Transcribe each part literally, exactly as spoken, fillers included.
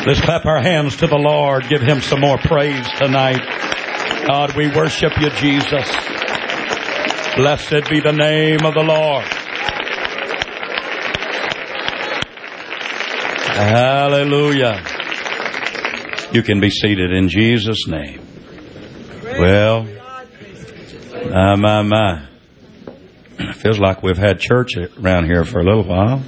Let's clap our hands to the Lord. Give Him some more praise tonight. God, we worship You, Jesus. Blessed be the name of the Lord. Hallelujah. You can be seated in Jesus' name. Well, my, my, my. Feels like we've had church around here for a little while.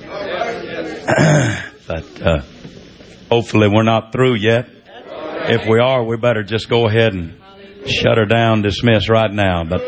But uh, hopefully we're not through yet. If we are, we better just go ahead and shut her down, dismiss right now. But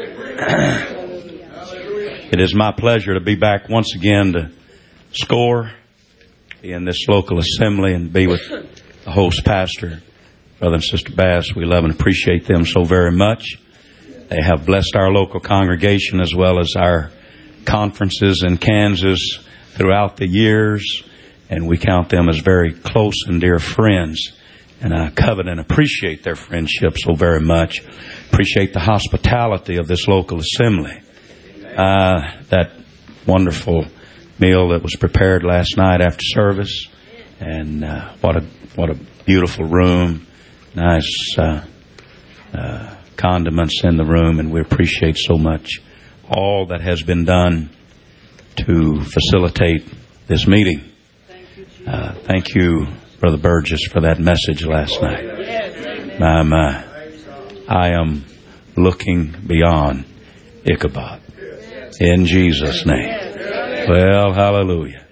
it is my pleasure to be back once again to score in this local assembly and be with the host pastor, Brother and Sister Bass. We love and appreciate them so very much. They have blessed our local congregation as well as our conferences in Kansas throughout the years, and we count them as very close and dear friends. And I covet and appreciate their friendship so very much. Appreciate the hospitality of this local assembly. Uh, that wonderful meal that was prepared last night after service, and uh, what a what a beautiful room, nice uh, uh, condiments in the room, and we appreciate so much all that has been done to facilitate this meeting. Uh, thank you, Brother Burgess, for that message last night. My, my, I am looking beyond Ichabod in Jesus' name. Well, hallelujah.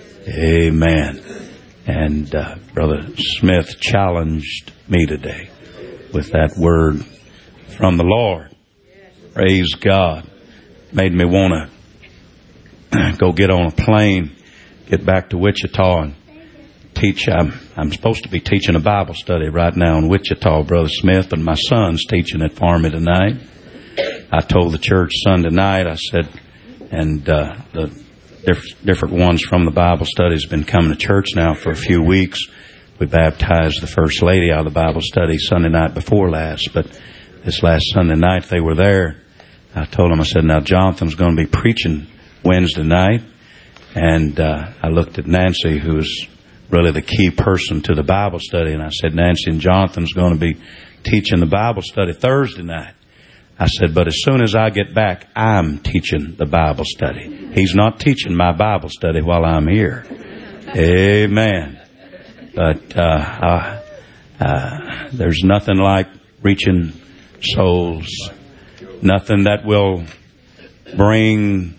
Amen. And uh, Brother Smith challenged me today with that word from the Lord. Praise God. Made me want to go get on a plane, get back to Wichita and teach. I'm, I'm supposed to be teaching a Bible study right now in Wichita, Brother Smith, and my son's teaching it for me tonight. I told the church Sunday night, I said, and uh, the diff- different ones from the Bible study has been coming to church now for a few weeks. We baptized the First Lady out of the Bible study Sunday night before last, but this last Sunday night they were there. I told them, I said, now Jonathan's going to be preaching Wednesday night. And uh, I looked at Nancy, who's really the key person to the Bible study, and I said, Nancy and Jonathan's going to be teaching the Bible study Thursday night. I said, but as soon as I get back, I'm teaching the Bible study. He's not teaching my Bible study while I'm here. Amen. But uh, uh, uh, there's nothing like reaching souls. Nothing that will bring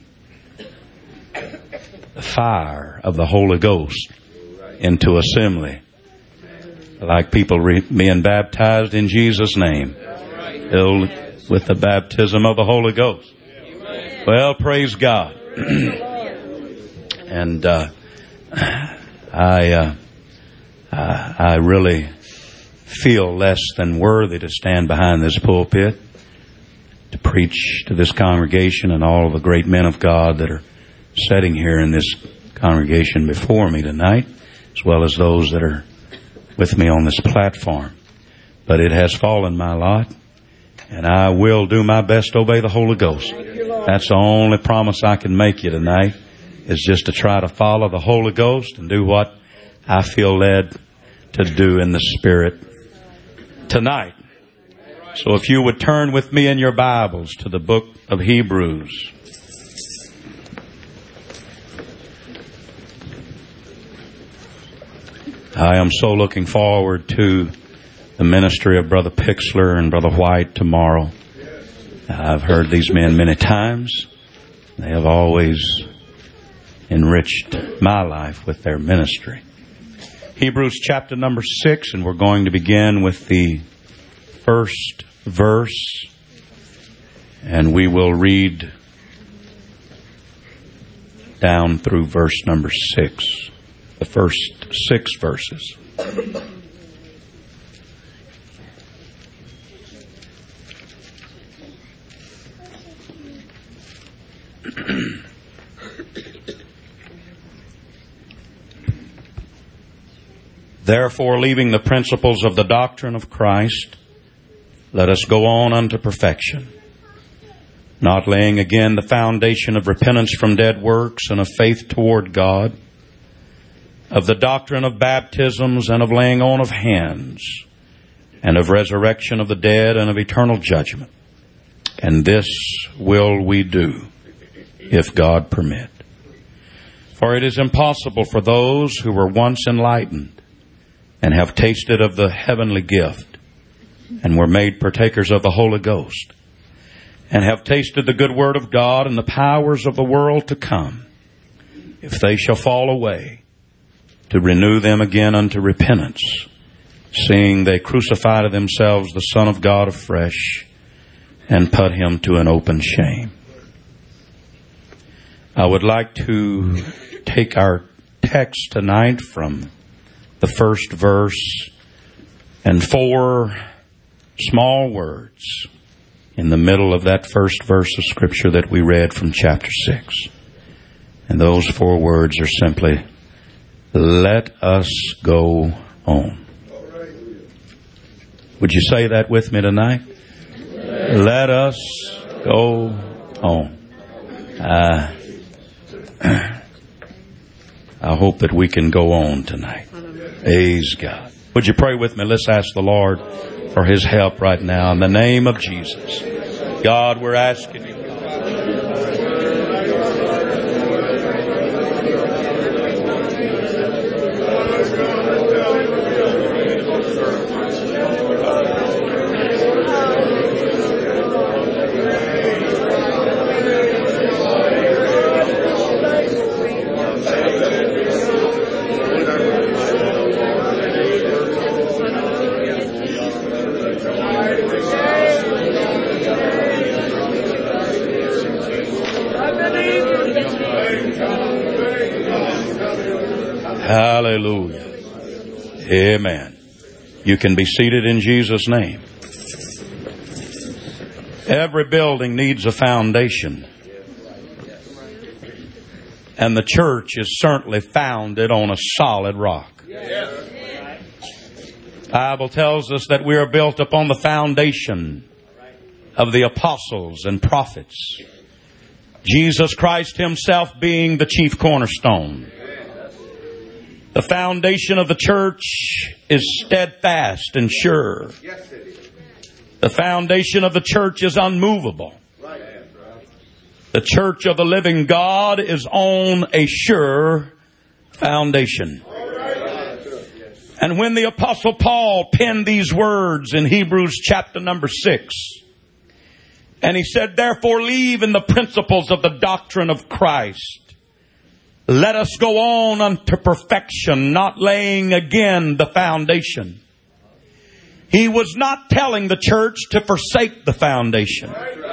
the fire of the Holy Ghost into assembly like people re- being baptized in Jesus' name, filled with the baptism of the Holy Ghost. Well, praise God. And uh, I, uh, I really feel less than worthy to stand behind this pulpit to preach to this congregation and all of the great men of God that are sitting here in this congregation before me tonight, as well as those that are with me on this platform. But it has fallen my lot, and I will do my best to obey the Holy Ghost. That's the only promise I can make you tonight, is just to try to follow the Holy Ghost and do what I feel led to do in the Spirit tonight. So if you would turn with me in your Bibles to the book of Hebrews. I am so looking forward to the ministry of Brother Pixler and Brother White tomorrow. I've heard these men many times. They have always enriched my life with their ministry. Hebrews chapter number six, and we're going to begin with the first verse, and we will read down through verse number six, the first six verses. Therefore, leaving the principles of the doctrine of Christ, let us go on unto perfection, not laying again the foundation of repentance from dead works and of faith toward God, of the doctrine of baptisms and of laying on of hands, and of resurrection of the dead and of eternal judgment. And this will we do, if God permit. For it is impossible for those who were once enlightened and have tasted of the heavenly gift and were made partakers of the Holy Ghost and have tasted the good word of God and the powers of the world to come, if they shall fall away, to renew them again unto repentance, seeing they crucify to themselves the Son of God afresh and put him to an open shame. I would like to take our text tonight from the first verse and four small words in the middle of that first verse of Scripture that we read from chapter six. And those four words are simply, let us go on. Would you say that with me tonight? Let us go on. Uh, I hope that we can go on tonight. Praise God. Would you pray with me? Let's ask the Lord for His help right now in the name of Jesus. God, we're asking You. Hallelujah. Amen. You can be seated in Jesus' name. Every building needs a foundation. And the church is certainly founded on a solid rock. The Bible tells us that we are built upon the foundation of the apostles and prophets, Jesus Christ Himself being the chief cornerstone. The foundation of the church is steadfast and sure. The foundation of the church is unmovable. The church of the living God is on a sure foundation. And when the Apostle Paul penned these words in Hebrews chapter number six, and he said, therefore leave in the principles of the doctrine of Christ. Let us go on unto perfection, not laying again the foundation. He was not telling the church to forsake the foundation.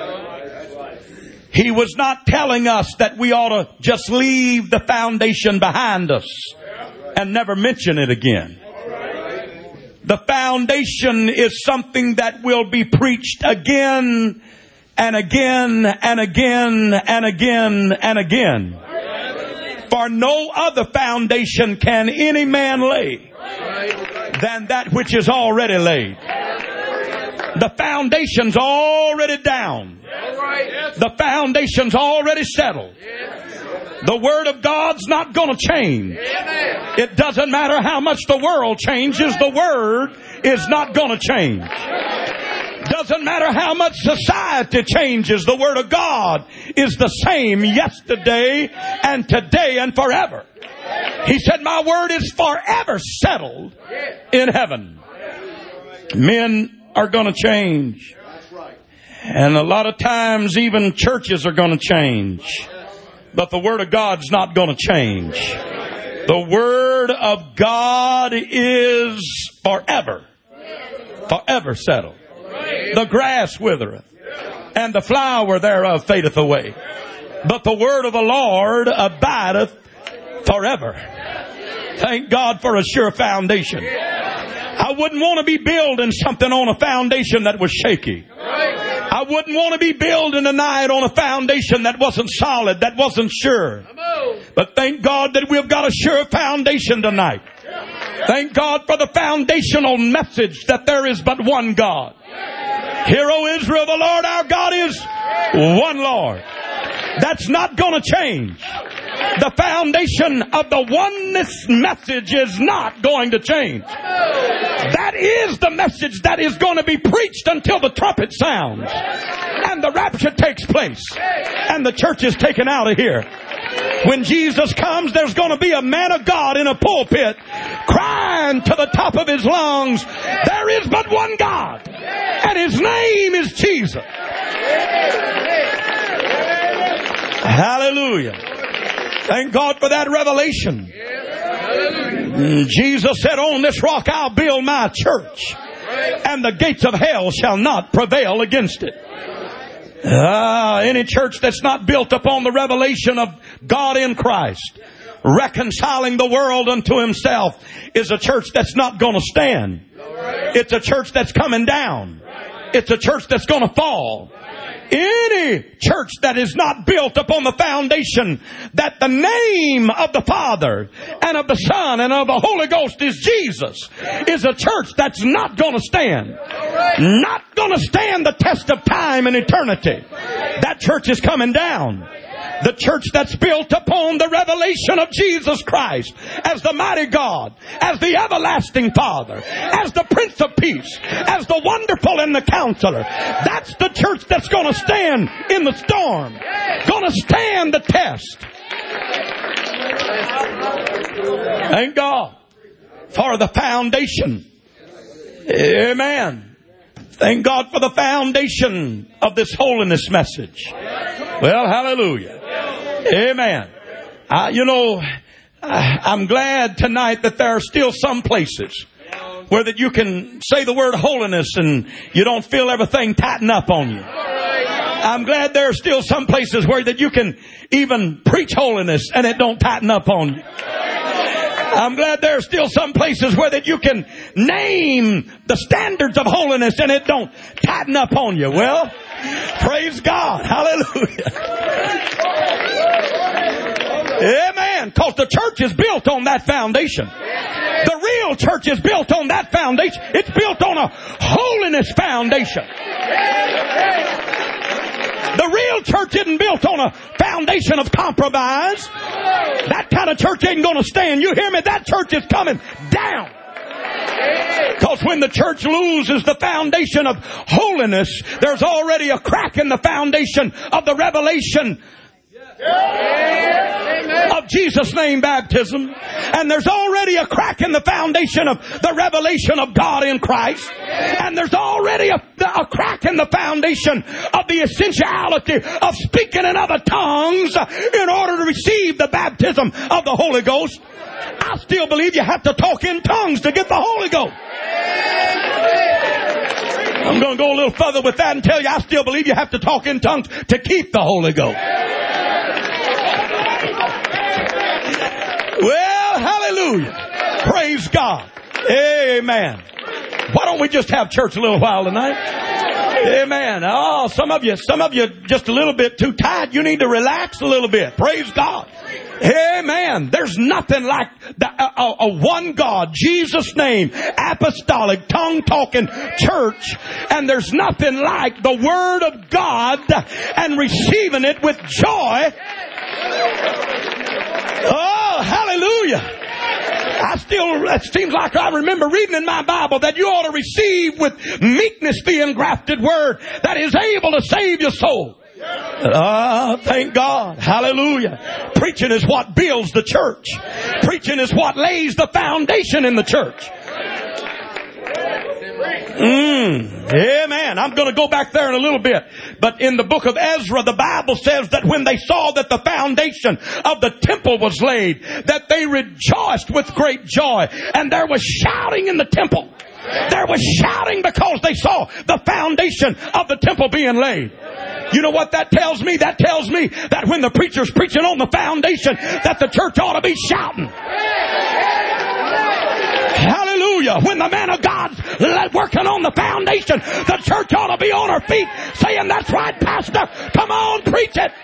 He was not telling us that we ought to just leave the foundation behind us and never mention it again. The foundation is something that will be preached again and again and again and again and again. For no other foundation can any man lay than that which is already laid. The foundation's already down. The foundation's already settled. The Word of God's not going to change. It doesn't matter how much the world changes, the Word is not going to change. Doesn't matter how much society changes, the Word of God is the same yesterday and today and forever. He said, my Word is forever settled in heaven. Men are going to change. And a lot of times even churches are going to change. But the Word of God's not going to change. The Word of God is forever, forever settled. The grass withereth, and the flower thereof fadeth away. But the word of the Lord abideth forever. Thank God for a sure foundation. I wouldn't want to be building something on a foundation that was shaky. I wouldn't want to be building tonight on a foundation that wasn't solid, that wasn't sure. But thank God that we've got a sure foundation tonight. Thank God for the foundational message that there is but one God. Hear, O Israel, the Lord our God is one Lord. That's not going to change. The foundation of the oneness message is not going to change. That is the message that is going to be preached until the trumpet sounds and the rapture takes place and the church is taken out of here. When Jesus comes, there's going to be a man of God in a pulpit crying to the top of his lungs, there is but one God, and his name is Jesus. Hallelujah. Thank God for that revelation. Jesus said, on this rock I'll build my church, and the gates of hell shall not prevail against it. Ah, any church that's not built upon the revelation of God in Christ, reconciling the world unto himself, is a church that's not going to stand. It's a church that's coming down. It's a church that's going to fall. Any church that is not built upon the foundation that the name of the Father and of the Son and of the Holy Ghost is Jesus is a church that's not going to stand. Not going to stand the test of time and eternity. That church is coming down. The church that's built upon the revelation of Jesus Christ as the mighty God, as the everlasting Father, as the Prince of Peace, as the Wonderful and the Counselor. That's the church that's going to stand in the storm, going to stand the test. Thank God for the foundation. Amen. Thank God for the foundation of this holiness message. Well, hallelujah. Amen. Uh, you know, I'm glad tonight that there are still some places where that you can say the word holiness and you don't feel everything tighten up on you. I'm glad there are still some places where that you can even preach holiness and it don't tighten up on you. I'm glad there are still some places where that you can name the standards of holiness and it don't tighten up on you. Well, praise God. Hallelujah. Amen. Because the church is built on that foundation. The real church is built on that foundation. It's built on a holiness foundation. The real church isn't built on a foundation of compromise. That kind of church ain't going to stand. You hear me? That church is coming down. Because when the church loses the foundation of holiness, there's already a crack in the foundation of the revelation of Jesus' name baptism. And there's already a crack in the foundation of the revelation of God in Christ. And there's already a, a crack in the foundation of the essentiality of speaking in other tongues in order to receive the baptism of the Holy Ghost. I still believe you have to talk in tongues to get the Holy Ghost. I'm going to go a little further with that and tell you I still believe you have to talk in tongues to keep the Holy Ghost. Well, hallelujah. Praise God. Amen. Why don't we just have church a little while tonight? Amen. Oh, some of you, some of you just a little bit too tight. You need to relax a little bit. Praise God. Amen. There's nothing like the, a, a one God, Jesus' name, apostolic, tongue-talking church. And there's nothing like the Word of God and receiving it with joy. Oh, hallelujah. I still, it seems like I remember reading in my Bible that you ought to receive with meekness the engrafted word that is able to save your soul. Ah, oh, thank God. Hallelujah. Preaching is what builds the church. Preaching is what lays the foundation in the church. Mm, amen. I'm going to go back there in a little bit. But in the book of Ezra, the Bible says that when they saw that the foundation of the temple was laid, that they rejoiced with great joy. And there was shouting in the temple. There was shouting because they saw the foundation of the temple being laid. You know what that tells me? That tells me that when the preacher's preaching on the foundation, that the church ought to be shouting. Hallelujah. When the man of God's working on the foundation, the church ought to be on her feet saying, that's right, Pastor. Come on, preach it.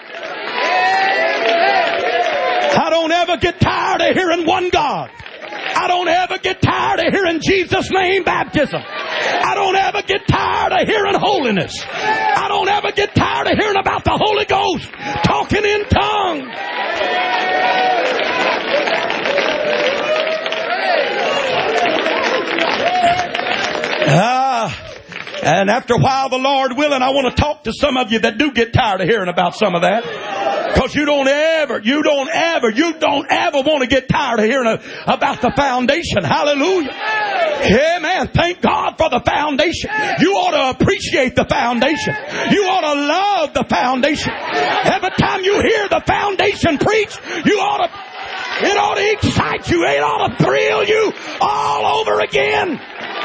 I don't ever get tired of hearing one God. I don't ever get tired of hearing Jesus' name baptism. I don't ever get tired of hearing holiness. I don't ever get tired of hearing about the Holy Ghost talking in tongues. And after a while, the Lord willing, I want to talk to some of you that do get tired of hearing about some of that. Because you don't ever, you don't ever, you don't ever want to get tired of hearing about the foundation. Hallelujah. Amen. Thank God for the foundation. You ought to appreciate the foundation. You ought to love the foundation. Every time you hear the foundation preached, you ought to, it ought to excite you. It ought to thrill you all over again.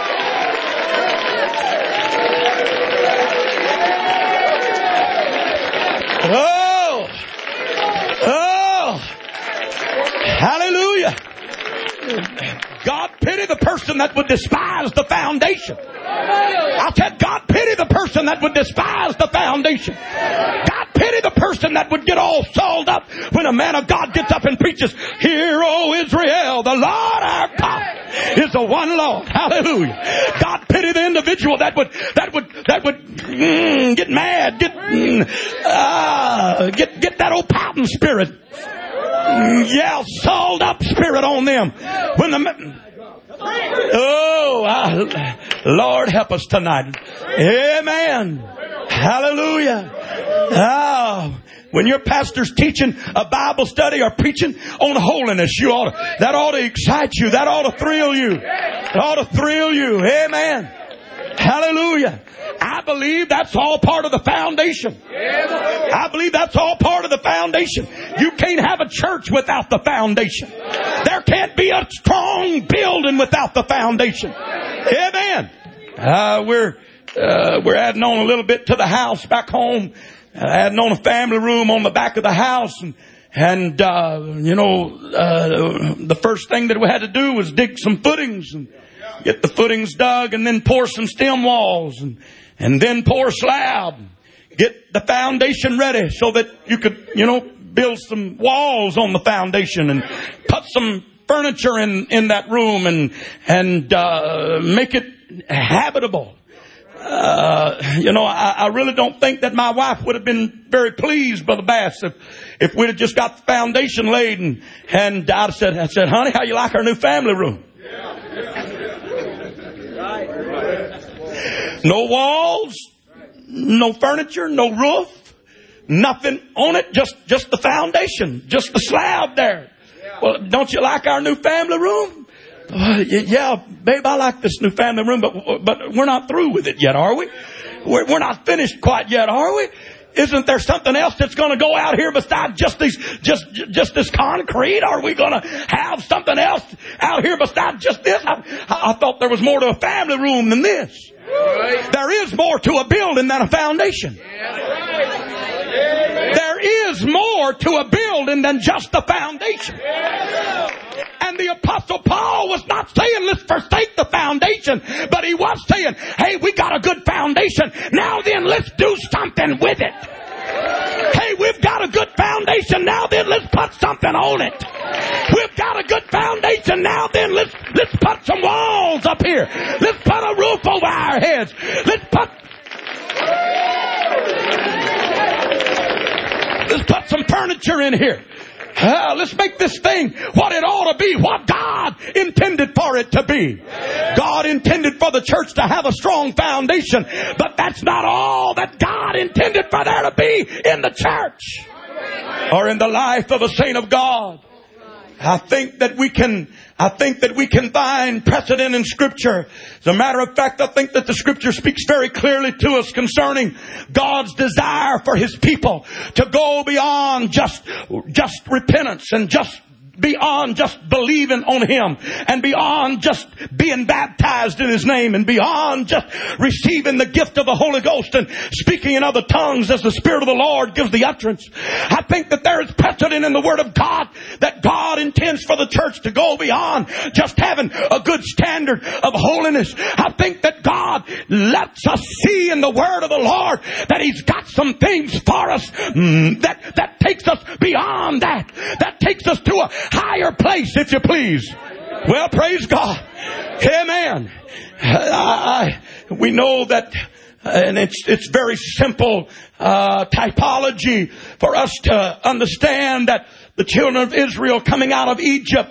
Oh, oh, hallelujah. God pity the person that would despise the foundation. I said, God pity the person that would despise the foundation. God pity the person that would get all soiled up when a man of God gets up and preaches, "Hear, O Israel, the Lord our God is the one Lord." Hallelujah. God pity the individual that would that would that would mm, get mad, get mm, uh, get get that old pouting spirit. Yeah, soiled up spirit on them. When the oh, I, Lord help us tonight. Amen. Hallelujah. Oh, when your pastor's teaching a Bible study or preaching on holiness, you ought to, that ought to excite you. That ought to thrill you. It ought to thrill you. Amen. Hallelujah. I believe that's all part of the foundation. I believe that's all part of the foundation. You can't have a church without the foundation. There can't be a strong building without the foundation. Amen. Uh, we're uh, we're adding on a little bit to the house back home. Uh, adding on a family room on the back of the house. And, and uh, you know, uh, the first thing that we had to do was dig some footings and get the footings dug and then pour some stem walls and, and then pour slab. Get the foundation ready so that you could, you know, build some walls on the foundation and put some furniture in, in that room and, and, uh, make it habitable. Uh, you know, I, I really don't think that my wife would have been very pleased, Brother Bass, if, if we'd have just got the foundation laid and, and I said, I said, "Honey, how you like our new family room?" No walls, no furniture, no roof, nothing on it, just, just the foundation, just the slab there. Well, don't you like our new family room? Uh, yeah, babe, I like this new family room, but, but we're not through with it yet, are we? We're, we're not finished quite yet, are we? Isn't there something else that's going to go out here besides just these, just, just this concrete? Are we going to have something else out here besides just this? I, I thought there was more to a family room than this. Right. There is more to a building than a foundation. Yeah. There is more to a building than just the foundation. Yeah. And the Apostle Paul was not saying let's forsake the foundation, but he was saying, hey, we got a good foundation. Now then, let's do something with it. Hey, we've got a good foundation. Now then, let's put something on it. We've got a good foundation. Now then, let's let's put some walls up here. Let's put a roof over our heads. Let's put let's put some furniture in here. Uh, let's make this thing what it ought to be, what God intended for it to be. God intended for the church to have a strong foundation, but that's not all that God intended for there to be in the church or in the life of a saint of God. I think that we can, I think that we can find precedent in Scripture. As a matter of fact, I think that the Scripture speaks very clearly to us concerning God's desire for His people to go beyond just, just repentance and just beyond just believing on Him and beyond just being baptized in His name and beyond just receiving the gift of the Holy Ghost and speaking in other tongues as the Spirit of the Lord gives the utterance. I think that there is precedent in the Word of God that God intends for the church to go beyond just having a good standard of holiness. I think that God lets us see in the Word of the Lord that He's got some things for us mm, that, that takes us beyond that. That takes us to a higher place, if you please. Well, praise God. Amen. I, I, we know that, and it's it's very simple uh, typology for us to understand that the children of Israel coming out of Egypt,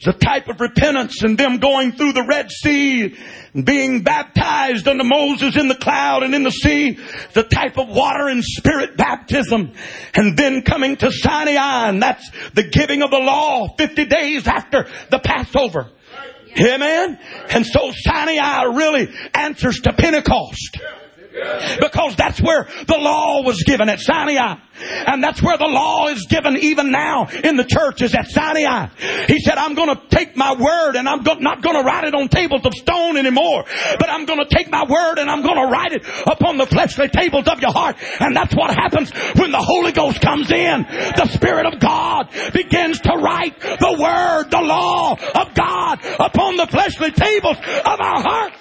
It's a type of repentance and them going through the Red Sea and being baptized unto Moses in the cloud and in the sea. It's a type of water and spirit baptism. And then coming to Sinai, and that's the giving of the law fifty days after the Passover. Amen? And so Sinai really answers to Pentecost. Because that's where the law was given, at Sinai. And that's where the law is given even now in the church, is at Sinai. He said, I'm going to take my word and I'm not going to write it on tables of stone anymore. But I'm going to take my word and I'm going to write it upon the fleshly tables of your heart. And that's what happens when the Holy Ghost comes in. The Spirit of God begins to write the word, the law of God upon the fleshly tables of our hearts.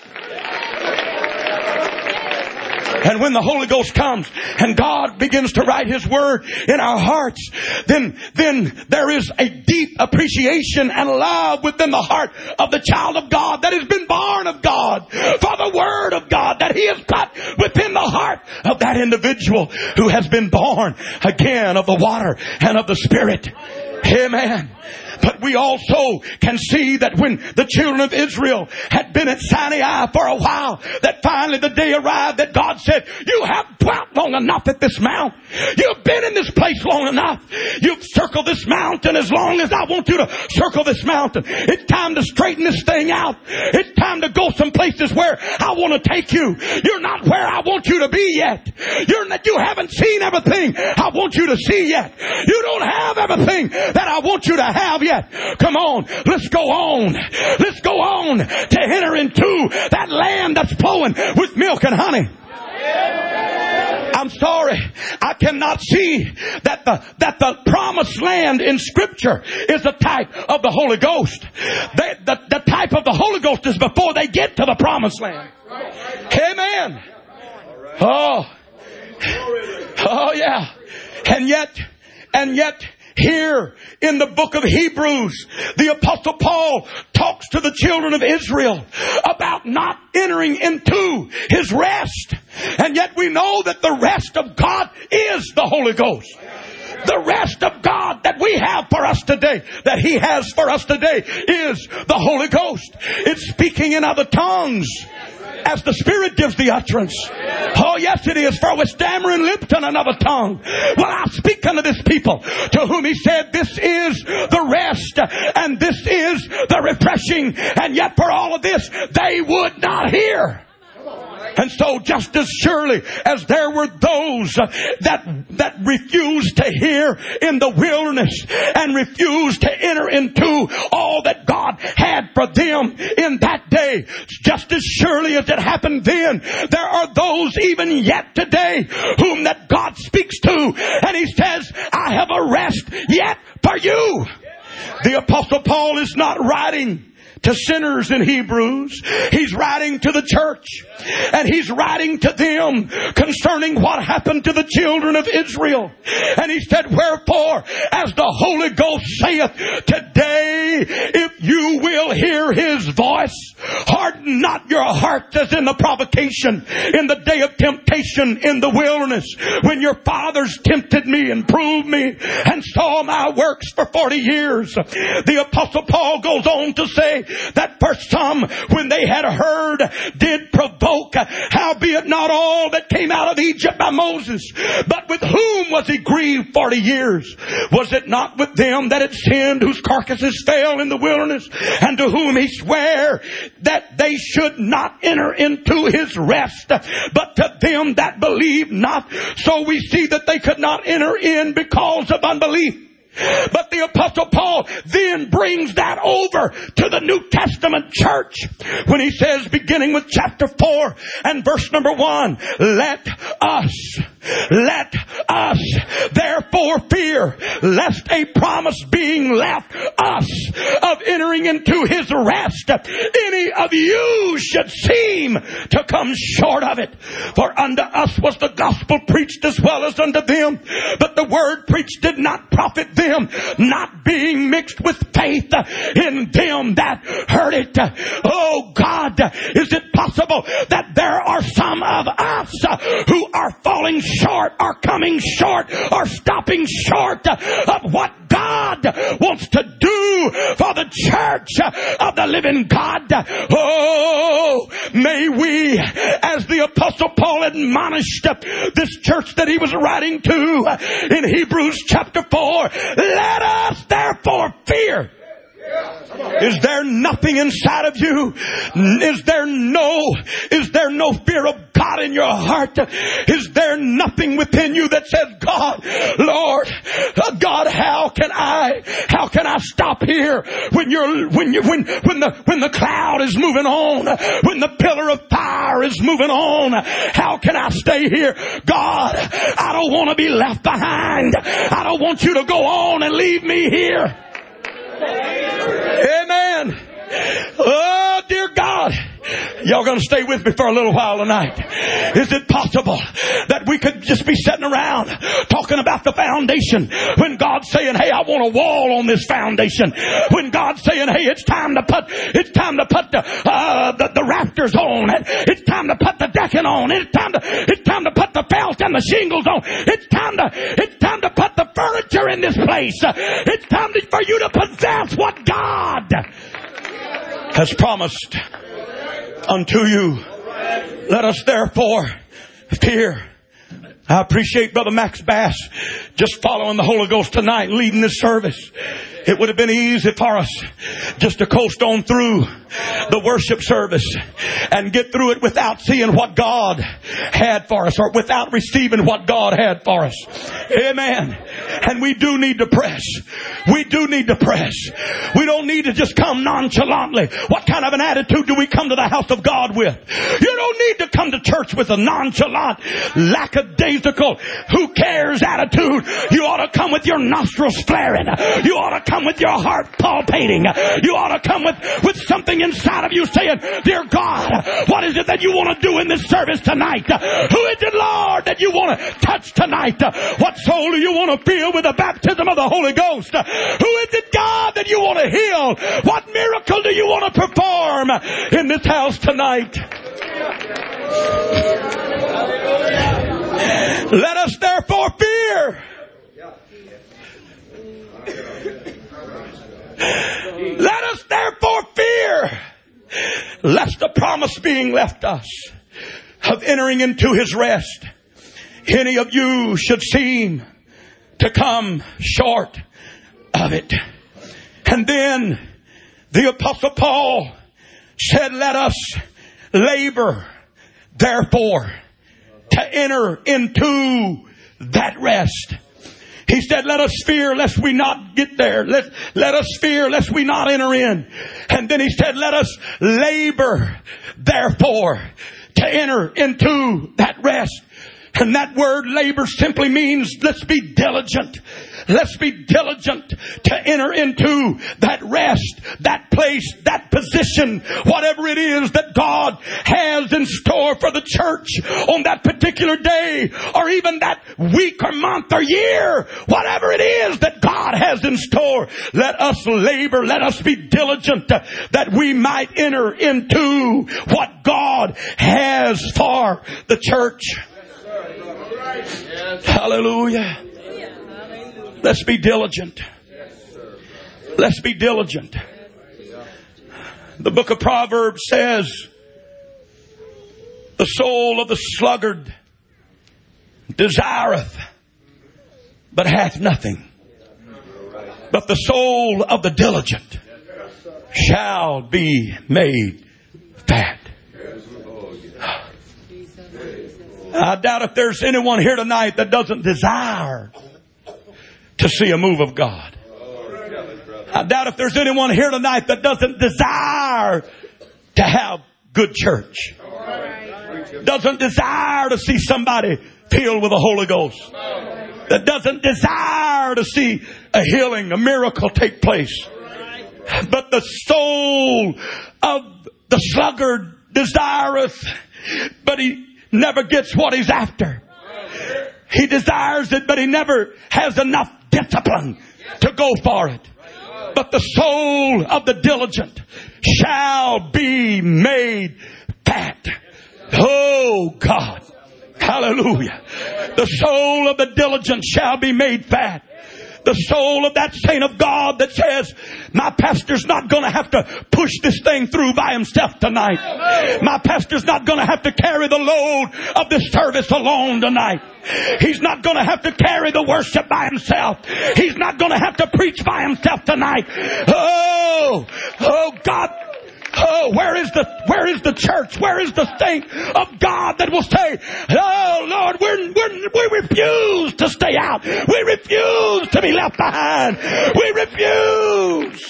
And when the Holy Ghost comes and God begins to write His Word in our hearts, then, then there is a deep appreciation and love within the heart of the child of God that has been born of God, for the Word of God that He has put within the heart of that individual who has been born again of the water and of the Spirit. Amen. But we also can see that when the children of Israel had been at Sinai for a while, that finally the day arrived that God said, you have dwelt long enough at this mount. You've been in this place long enough. You've circled this mountain as long as I want you to circle this mountain. It's time to straighten this thing out. It's time to go some places where I want to take you. You're not where I want you to be yet. You're not, you haven't seen everything I want you to see yet. You don't have everything that I want you to have yet. Come on, let's go on. Let's go on to enter into that land that's flowing with milk and honey. I'm sorry, I cannot see that the that the promised land in Scripture is a type of the Holy Ghost. They, the, the type of the Holy Ghost is before they get to the promised land. Amen. Oh, oh yeah. And yet, and yet, here in the book of Hebrews, the Apostle Paul talks to the children of Israel about not entering into His rest. And yet we know that the rest of God is the Holy Ghost. The rest of God that we have for us today, that He has for us today, is the Holy Ghost. It's speaking in other tongues as the Spirit gives the utterance. Oh yes it is, for with stammering lips and another tongue will I speak unto this people, to whom He said, this is the rest and this is the refreshing. And yet for all of this they would not hear. And so just as surely as there were those that that refused to hear in the wilderness and refused to enter into all that God had for them in that day, just as surely as it happened then, there are those even yet today whom that God speaks to, and He says, I have a rest yet for you. The Apostle Paul is not writing to sinners in Hebrews. He's writing to the church. And he's writing to them concerning what happened to the children of Israel. And he said, wherefore, as the Holy Ghost saith, today, if you will hear His voice, harden not your hearts as in the provocation, in the day of temptation in the wilderness, when your fathers tempted me and proved me and saw my works for forty years. The Apostle Paul goes on to say, that for some, when they had heard, did provoke, howbeit not all that came out of Egypt by Moses. But with whom was He grieved forty years? Was it not with them that had sinned, whose carcasses fell in the wilderness, and to whom He sware that they should not enter into His rest, but to them that believed not? So we see that they could not enter in because of unbelief. But the Apostle Paul then brings that over to the New Testament church when he says, beginning with chapter four and verse number one, let us, let us therefore fear, lest a promise being left us of entering into His rest, any of you should seem to come short of it. For unto us was the gospel preached as well as unto them, but the word preached did not profit them, not being mixed with faith in them that heard it. Oh God, is it possible that there are some of us who are falling short, are coming short, are stopping short of what God wants to do for the church church of the living God. Oh, may we, as the Apostle Paul admonished this church that he was writing to in Hebrews chapter four, let us therefore fear. Is there nothing inside of you? Is there no, is there no fear of God in your heart? Is there nothing within you that says, God, Lord, God, how can I, how can I stop here when you're, when you, when, when the, when the cloud is moving on, when the pillar of fire is moving on, how can I stay here? God, I don't want to be left behind. I don't want you to go on and leave me here. Amen. Oh, dear God. Y'all going to stay with me for a little while tonight. Is it possible that we could just be sitting around talking about the foundation when God's saying, hey, I want a wall on this foundation? When God's saying, hey, it's time to put, it's time to put the, uh, the, the rafters on. It's time to put the decking on. It's time to, it's time to put the felt and the shingles on. It's time to, it's time to put the furniture in this place. It's time to, for you to possess what God has promised unto you. Let us therefore fear. I appreciate Brother Max Bass just following the Holy Ghost tonight, leading this service. It would have been easy for us just to coast on through the worship service and get through it without seeing what God had for us, or without receiving what God had for us. Amen. And we do need to press. We do need to press. We don't need to just come nonchalantly. What kind of an attitude do we come to the house of God with? You don't need to come to church with a nonchalant, lackadaisical, who cares attitude. You ought to come with your nostrils flaring. You ought to come with your heart palpitating. You ought to come with, with something inside of you saying, dear God, what is it that you want to do in this service tonight? Who is it, Lord, that you want to touch tonight? What soul do you want to fill with the baptism of the Holy Ghost? Who is it, God, that you want to heal? What miracle do you want to perform in this house tonight? Let us therefore fear. Let us therefore fear, lest the promise being left us of entering into his rest, any of you should seem to come short of it. And then the Apostle Paul said, let us labor therefore to enter into that rest. He said, let us fear lest we not get there. Let, let us fear lest we not enter in. And then he said, let us labor therefore to enter into that rest. And that word labor simply means let's be diligent. Let's be diligent to enter into that rest, that place, that position, whatever it is that God has in store for the church on that particular day, or even that week or month or year, whatever it is that God has in store. Let us labor, let us be diligent that we might enter into what God has for the church. Hallelujah. Let's be diligent. Let's be diligent. The book of Proverbs says, the soul of the sluggard desireth, but hath nothing. But the soul of the diligent shall be made fat. I doubt if there's anyone here tonight that doesn't desire to see a move of God. I doubt if there's anyone here tonight that doesn't desire to have good church. Doesn't desire to see somebody filled with the Holy Ghost. That doesn't desire to see a healing, a miracle take place. But the soul of the sluggard desireth, but he never gets what he's after. He desires it, but he never has enough discipline to go for it. But the soul of the diligent shall be made fat. Oh God. Hallelujah. The soul of the diligent shall be made fat. the soul of that saint of God that says, my pastor's not going to have to push this thing through by himself tonight. My pastor's not going to have to carry the load of this service alone tonight. He's not going to have to carry the worship by himself. He's not going to have to preach by himself tonight. Oh, oh God. Oh, where is the where is the church? Where is the saint of God that will say, oh Lord, we're, we're, we refuse to stay out. We refuse to be left behind. We refuse.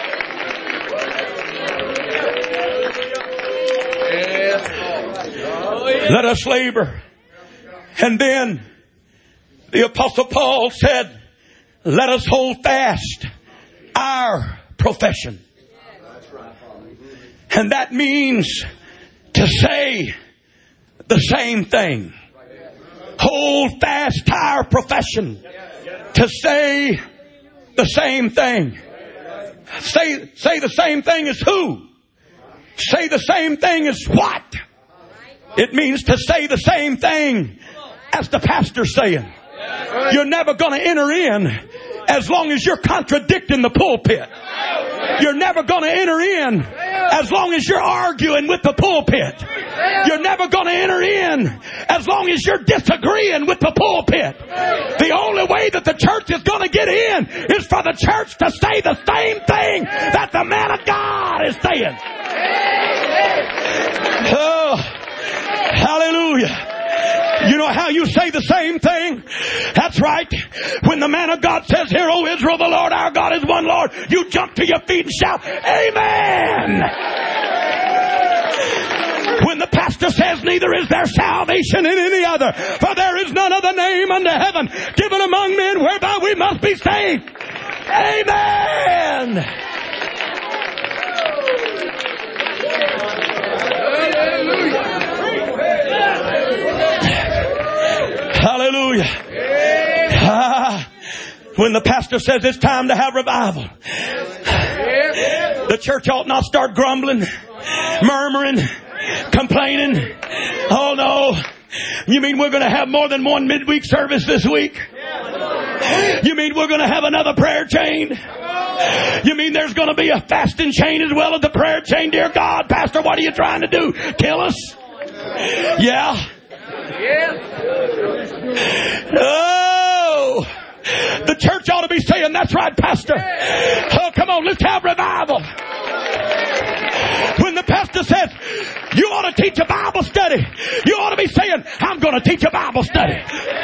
Let us labor. And then the Apostle Paul said, let us hold fast our profession. And that means to say the same thing. Hold fast to our profession. To say the same thing. Say, say the same thing as who? Say the same thing as what? It means to say the same thing as the pastor's saying. You're never going to enter in as long as you're contradicting the pulpit. You're never going to enter in as long as you're arguing with the pulpit. You're never going to enter in as long as you're disagreeing with the pulpit. The only way that the church is going to get in is for the church to say the same thing that the man of God is saying. Oh, hallelujah. You know how you say the same thing? That's right. When the man of God says, hear, O Israel, the Lord our God is one Lord, you jump to your feet and shout, Amen. When the pastor says, neither is there salvation in any other, for there is none other name under heaven given among men whereby we must be saved. Amen. Hallelujah. Ah, when the pastor says it's time to have revival, the church ought not start grumbling, murmuring, complaining. Oh no. You mean we're going to have more than one midweek service this week? You mean we're going to have another prayer chain? You mean there's going to be a fasting chain as well as the prayer chain? Dear God, Pastor, what are you trying to do? Kill us? Yeah. Oh, the church ought to be saying, that's right, Pastor. Oh, come on, let's have revival. When the pastor says, you ought to teach a Bible study, you ought to be saying, I'm going to teach a Bible study.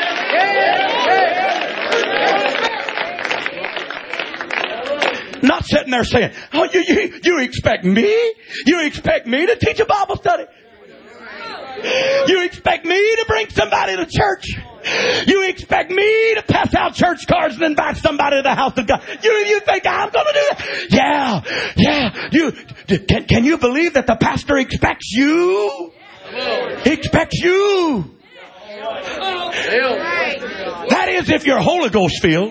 Not sitting there saying, oh, you, you, you expect me? You expect me to teach a Bible study? You expect me to bring somebody to church? You expect me to pass out church cards and invite somebody to the house of God? You, you think I'm going to do that? Yeah, yeah. You can, can you believe that the pastor expects you? He expects you. That is, if you're Holy Ghost filled.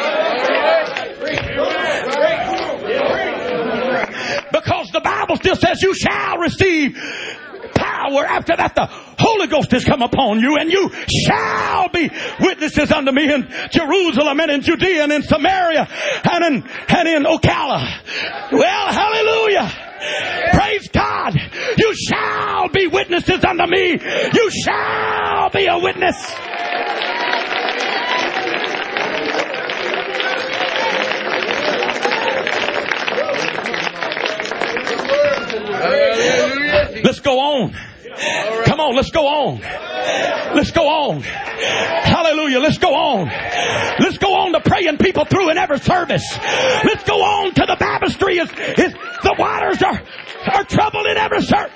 Because the Bible still says you shall receive power after that the Holy Ghost has come upon you, and you shall be witnesses unto me in Jerusalem and in Judea and in Samaria and in, and in Ocala. Well, hallelujah. Praise God. You shall be witnesses unto me. You shall be a witness. Let's go on. Come on, let's go on. Let's go on. Hallelujah. Let's go on. Let's go on to praying people through in every service. Let's go on to the baptistry. Is, is the waters are, are troubled in every service.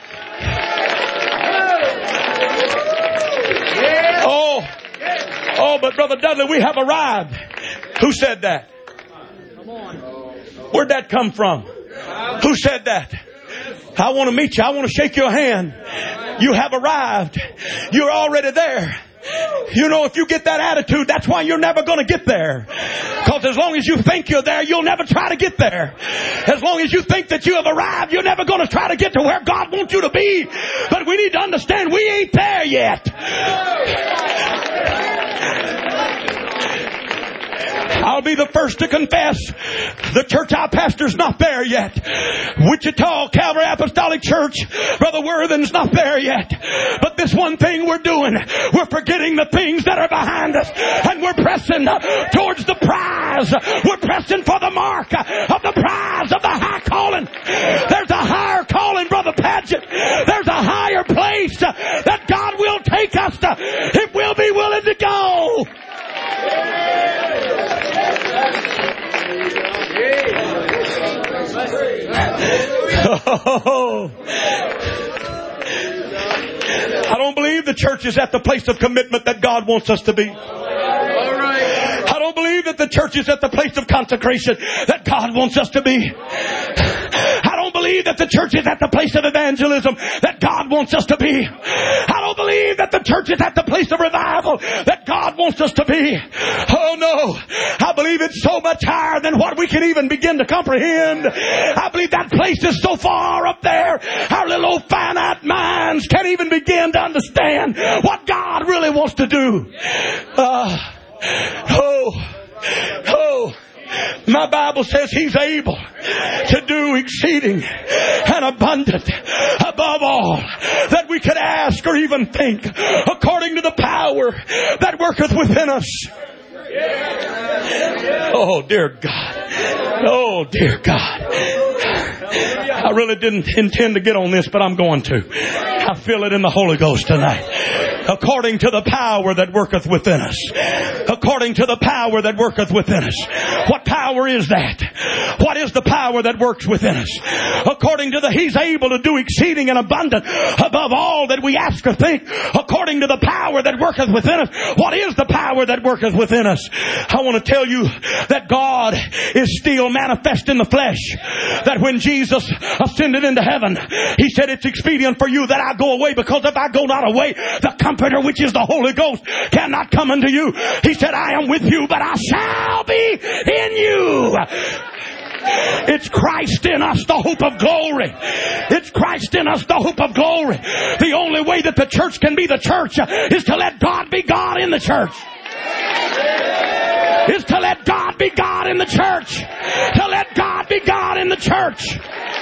Oh, oh, but Brother Dudley, we have arrived. Who said that? Where'd that come from? Who said that? I want to meet you. I want to shake your hand. You have arrived. You're already there. You know, if you get that attitude, that's why you're never going to get there. Because as long as you think you're there, you'll never try to get there. As long as you think that you have arrived, you're never going to try to get to where God wants you to be. But we need to understand we ain't there yet. I'll be the first to confess the church I pastor's not there yet. Wichita Calvary Apostolic Church, Brother Worthen's not there yet. But this one thing we're doing, we're forgetting the things that are behind us, and we're pressing towards the prize. We're pressing for the mark of the prize of the high calling. There's a higher calling, Brother Padgett. There's a higher place that God will take us to if we'll be willing to go. Oh. I don't believe the church is at the place of commitment that God wants us to be. I don't believe that the church is at the place of consecration that God wants us to be. I don't believe that the church is at the place of evangelism that God wants us to be. I don't believe that the church is at the place of revival that God wants us to be. Oh no. I believe it's so much higher than what we can even begin to comprehend. I believe that place is so far up there, our little old finite minds can't even begin to understand what God really wants to do. Uh, oh, oh. My Bible says He's able to do exceeding and abundant above all that we could ask or even think, according to the power that worketh within us. Oh, dear God. Oh, dear God. I really didn't intend to get on this, but I'm going to. I feel it in the Holy Ghost tonight. According to the power that worketh within us. According to the power that worketh within us. What power is that? What is the power that works within us? According to the He's able to do exceeding and abundant above all that we ask or think. According to the power that worketh within us. What is the power that worketh within us? I want to tell you that God is still manifest in the flesh. That when Jesus ascended into heaven, He said, it's expedient for you that I go away, because if I go not away, the Comforter, which is the Holy Ghost, cannot come unto you. He said, I am with you, but I shall be in you. It's Christ in us, the hope of glory. It's Christ in us, the hope of glory. The only way that the church can be the church is to let God be God in the church. Is to let God be God in the church. To let God be God in the church.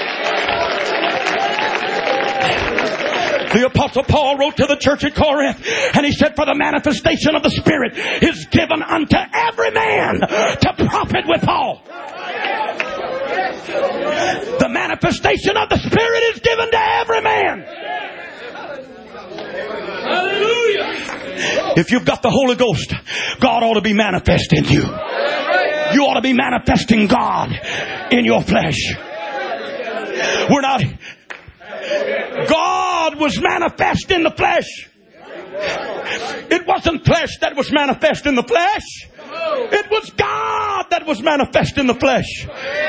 The Apostle Paul wrote to the church at Corinth, and he said, for the manifestation of the Spirit is given unto every man to profit withal. The manifestation of the Spirit is given to every man. Hallelujah. If you've got the Holy Ghost, God ought to be manifest in you. You ought to be manifesting God in your flesh. We're not... God was manifest in the flesh. It wasn't flesh that was manifest in the flesh. It was God that was manifest in the flesh.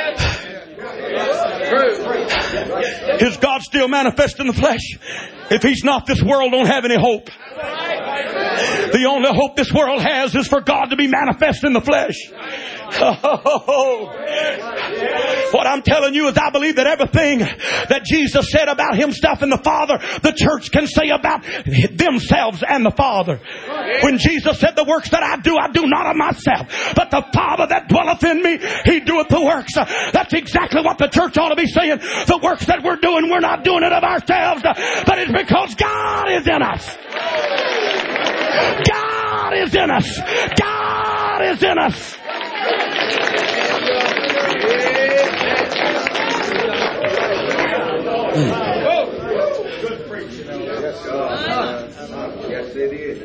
Is God still manifest in the flesh? If He's not, this world don't have any hope. The only hope this world has is for God to be manifest in the flesh. Oh, what I'm telling you is I believe that everything that Jesus said about Himself and the Father, the church can say about themselves and the Father. When Jesus said, the works that I do, I do not of myself, but the Father that dwelleth in me, He doeth the works. That's exactly what the church ought to be saying. The works that we're doing, we're not doing it of ourselves, but it's because God is in us. God is in us. God is in us. Yes, it is.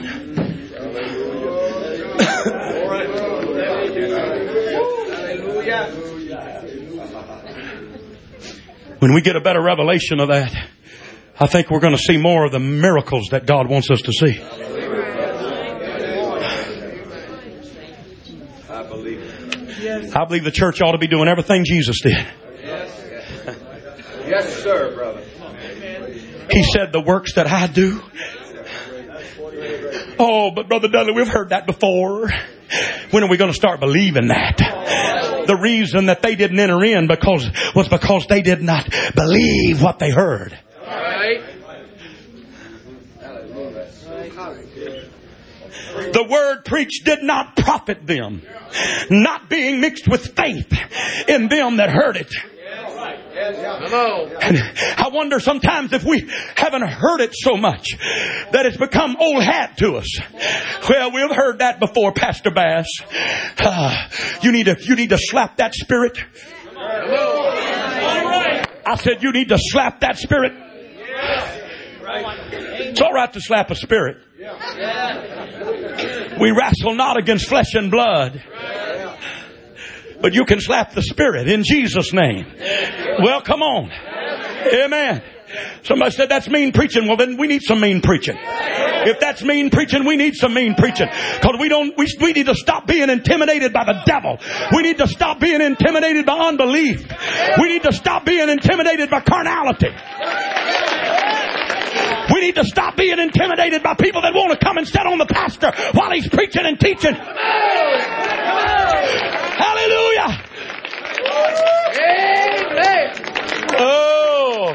When we get a better revelation of that, I think we're going to see more of the miracles that God wants us to see. I believe it. I believe the church ought to be doing everything Jesus did. Yes, sir, brother. He said, the works that I do. Oh, but Brother Dudley, we've heard that before. When are we going to start believing that? The reason that they didn't enter in because was because they did not believe what they heard. The word preached did not profit them, not being mixed with faith in them that heard it. And I wonder sometimes if we haven't heard it so much that it's become old hat to us. Well, we've heard that before, Pastor Bass. Uh, you need to, you need to slap that spirit. I said you need to slap that spirit. It's all right to slap a spirit. We wrestle not against flesh and blood, but you can slap the spirit in Jesus' name. Well, come on. Amen. Somebody said that's mean preaching. Well, then we need some mean preaching. If that's mean preaching, we need some mean preaching. Because we don't, we, we need to stop being intimidated by the devil. We need to stop being intimidated by unbelief. We need to stop being intimidated by carnality. We need to stop being intimidated by people that want to come and sit on the pastor while he's preaching and teaching. Hallelujah. Oh.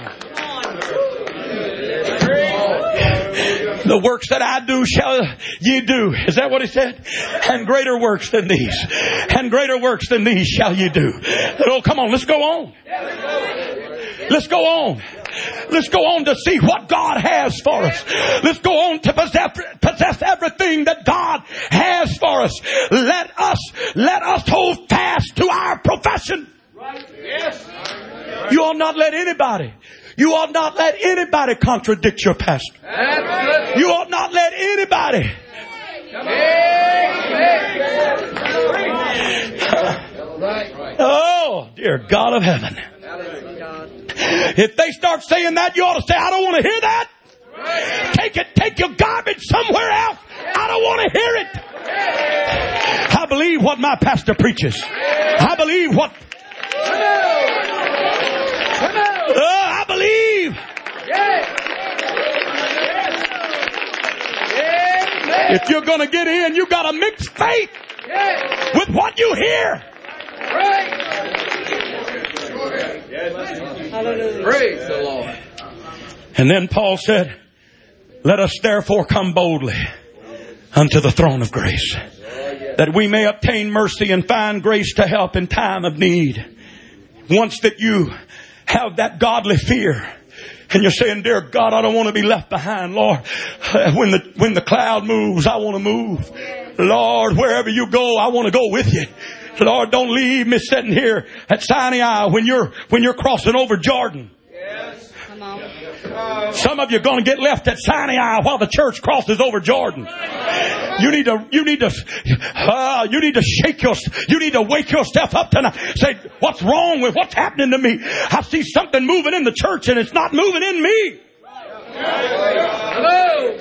The works that I do shall ye do. Is that what he said? And greater works than these. And greater works than these shall ye do. Oh, come on, let's go on. Let's go on. Let's go on to see what God has for us. Let's go on to possess, possess everything that God has for us. Let us, let us hold fast to our profession. Right. Yes. You ought not let anybody, you ought not let anybody contradict your pastor. You ought not let anybody. Oh, dear God of heaven. If they start saying that, you ought to say, I don't want to hear that. Take it, take your garbage somewhere else. I don't want to hear it. I believe what my pastor preaches. I believe what... Oh, I believe. If you're going to get in, you got to mix faith with what you hear. Praise the Lord. And then Paul said, let us therefore come boldly unto the throne of grace, that we may obtain mercy and find grace to help in time of need. Once that you have that godly fear, and you're saying, dear God, I don't want to be left behind, Lord. When the, when the cloud moves, I want to move. Lord, wherever you go, I want to go with you. Lord, don't leave me sitting here at Sinai when you're, when you're crossing over Jordan. Yes. Come on. Some of you are going to get left at Sinai while the church crosses over Jordan. You need to, you need to, uh, you need to shake your, you need to wake yourself up tonight. Say, what's wrong with what's happening to me? I see something moving in the church and it's not moving in me. Hello.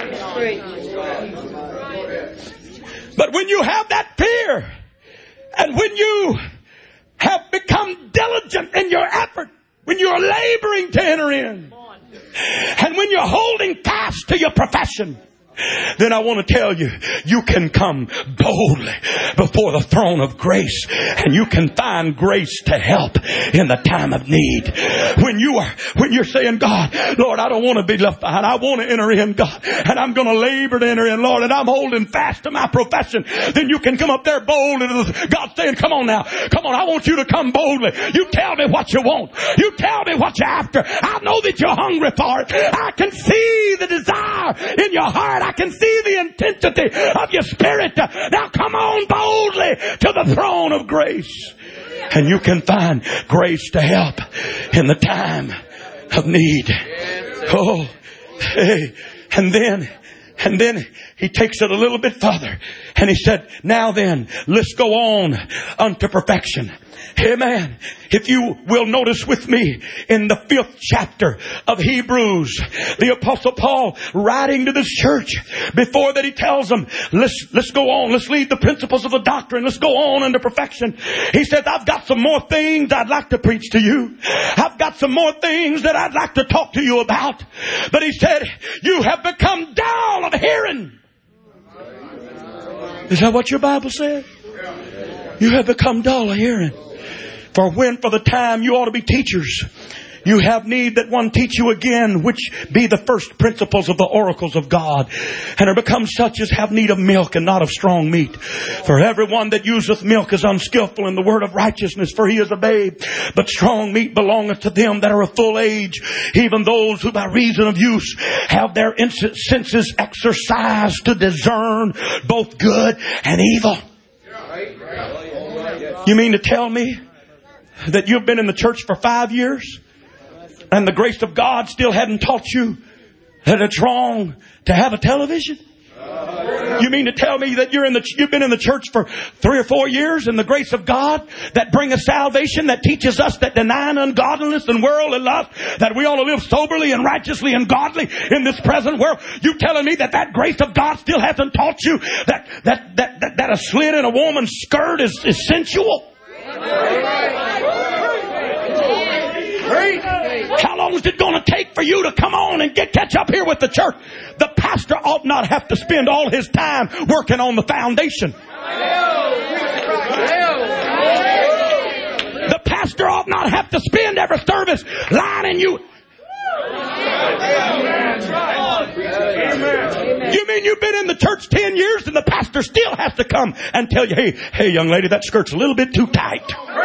But when you have that fear, and when you have become diligent in your effort, when you're laboring to enter in, and when you're holding fast to your profession, then I want to tell you, you can come boldly before the throne of grace, and you can find grace to help in the time of need. When you are, when you're saying, God, Lord, I don't want to be left behind. I want to enter in, God, and I'm going to labor to enter in, Lord, and I'm holding fast to my profession. Then you can come up there boldly. God's saying, come on now, come on, I want you to come boldly. You tell me what you want. You tell me what you're after. I know that you're hungry for it. I can see the desire in your heart. I can see the intensity of your spirit. Now come on boldly to the throne of grace. And you can find grace to help in the time of need. Oh, hey. And then, and then he takes it a little bit further. And he said, now then, let's go on unto perfection. Amen. If you will notice with me in the fifth chapter of Hebrews, the Apostle Paul writing to this church, before that he tells them, let's, let's go on. Let's leave the principles of the doctrine. Let's go on into perfection. He says, I've got some more things I'd like to preach to you. I've got some more things that I'd like to talk to you about. But he said, you have become dull of hearing. Is that what your Bible said? You have become dull of hearing. For when for the time you ought to be teachers, You have need that one teach you again, which be the first principles of the oracles of God, and are become such as have need of milk and not of strong meat. For everyone that useth milk is unskillful in the word of righteousness, for he is a babe. But strong meat belongeth to them that are of full age, even those who by reason of use have their senses exercised to discern both good and evil. You mean to tell me that you've been in the church for five years and the grace of God still hadn't taught you that it's wrong to have a television? You mean to tell me that you're in the, you've been in the church for three or four years and the grace of God that bringeth salvation, that teaches us that denying ungodliness and worldly lust, that we ought to live soberly and righteously and godly in this present world? You telling me that that grace of God still hasn't taught you that that that that, that a slit in a woman's skirt is, is sensual? How long is it going to take for you to come on and get catch up here with the church? The pastor ought not have to spend all his time working on the foundation. The pastor ought not have to spend every service lining you. You mean you've been in the church ten years and the pastor still has to come and tell you, hey, hey, young lady, that skirt's a little bit too tight.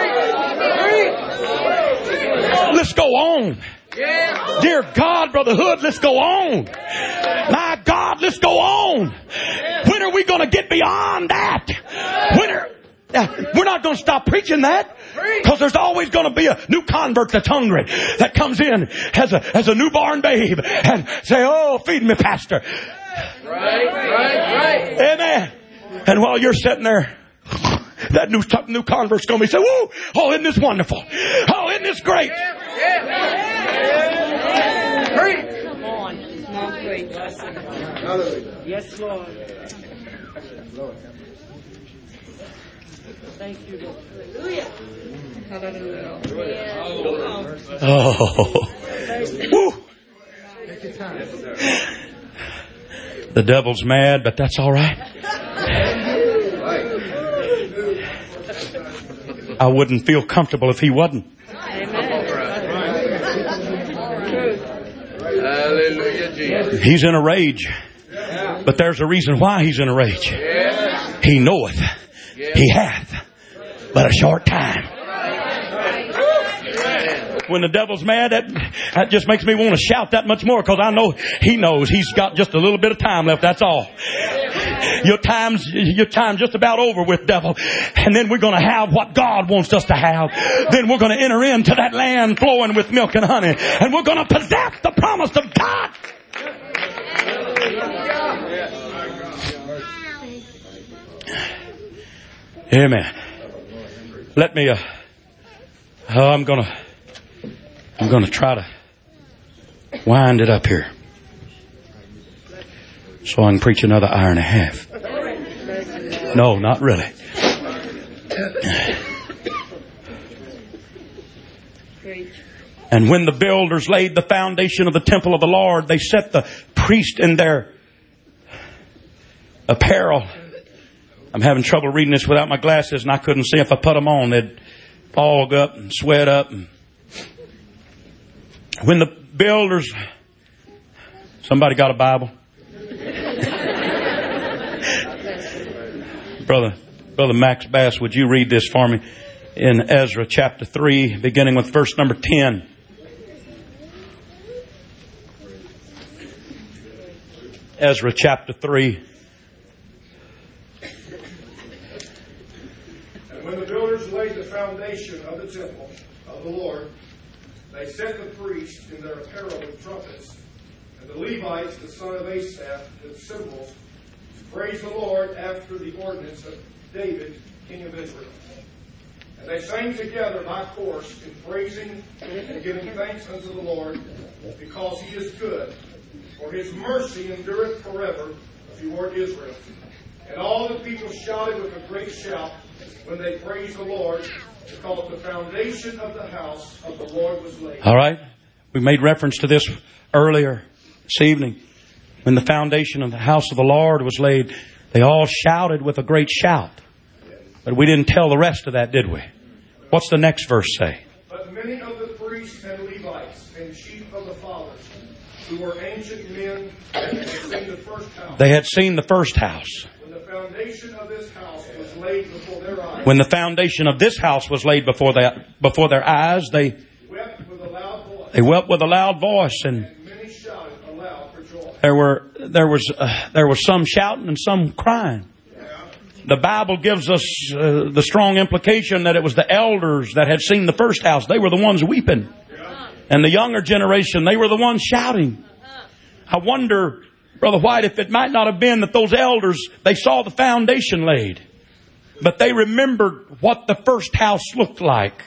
Let's go on. Dear God, Brother Hood, let's go on. My God, let's go on. When are we going to get beyond that? When are, uh, we're not going to stop preaching that, because there's always going to be a new convert that's hungry, that comes in as a as a newborn babe and say, oh, feed me, Pastor. Right, right, right. Amen. And while you're sitting there, that new new convert's going to be saying, woo, oh, isn't this wonderful? Oh, isn't this great? Yeah. Yeah. Come on. Small faith. Yes, Lord. Thank you, Lord. Hallelujah. Hallelujah. Oh. Woo. The devil's mad, but that's all right. I wouldn't feel comfortable if he wasn't. Hallelujah, Jesus. He's in a rage. But there's a reason why he's in a rage. He knoweth. He hath but a short time. When the devil's mad, that, that just makes me want to shout that much more, because I know he knows he's got just a little bit of time left. That's all. Your time's, your time's just about over with, devil. And then we're going to have what God wants us to have. Then we're going to enter into that land flowing with milk and honey. And we're going to possess the promise of God. Amen. Let me, uh, oh, I'm going to, I'm going to try to wind it up here, so I can preach another hour and a half. No, not really. And when the builders laid the foundation of the temple of the Lord, they set the priest in their apparel. I'm having trouble reading this without my glasses, and I couldn't see. If I put them on, they'd fog up and sweat up. And when the builders... Somebody got a Bible? Brother, Brother Max Bass, would you read this for me in Ezra chapter three, beginning with verse number ten? Ezra chapter three. And when the builders laid the foundation of the temple of the Lord, they set the priests in their apparel with trumpets, and the Levites, the son of Asaph, with cymbals, to praise the Lord after the ordinance of David, king of Israel. And they sang together by course in praising and giving thanks unto the Lord, because he is good, for his mercy endureth forever toward Israel. And all the people shouted with a great shout when they praised the Lord, because the foundation of the house of the Lord was laid. All right. We made reference to this earlier this evening. When the foundation of the house of the Lord was laid, they all shouted with a great shout. But we didn't tell the rest of that, did we? What's the next verse say? But many of the priests and Levites Levites and chief of the fathers, who were ancient men and had seen the first house. They had seen the first house. When the foundation of this house was laid before their eyes. When the foundation of this house was laid before that before their eyes, they wept with a loud voice. They wept with a loud voice, and, and many shouted aloud for joy. There were there was uh, there was some shouting and some crying. The Bible gives us uh, the strong implication that it was the elders that had seen the first house. They were the ones weeping. And the younger generation, they were the ones shouting. I wonder, Brother White, if it might not have been that those elders, they saw the foundation laid, but they remembered what the first house looked like.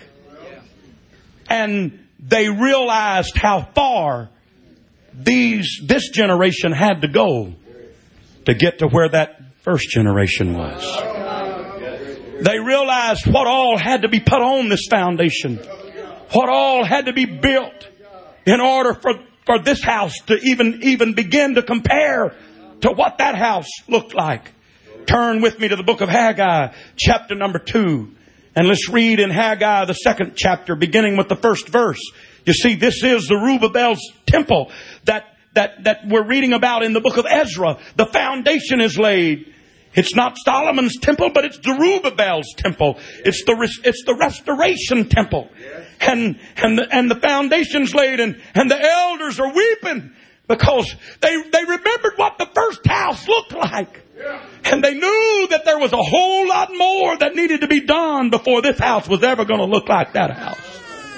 And they realized how far these this generation had to go to get to where that first generation was. They realized what all had to be put on this foundation. What all had to be built in order for, for this house to even, even begin to compare to what that house looked like. Turn with me to the book of Haggai, chapter number two. And let's read in Haggai, the second chapter, beginning with the first verse. You see, this is the Zerubbabel's temple that, that, that we're reading about in the book of Ezra. The foundation is laid. It's not Solomon's temple, but it's Zerubbabel's temple. It's the it's the restoration temple, and and the, and the foundation's laid, and and the elders are weeping because they they remembered what the first house looked like, and they knew that there was a whole lot more that needed to be done before this house was ever going to look like that house.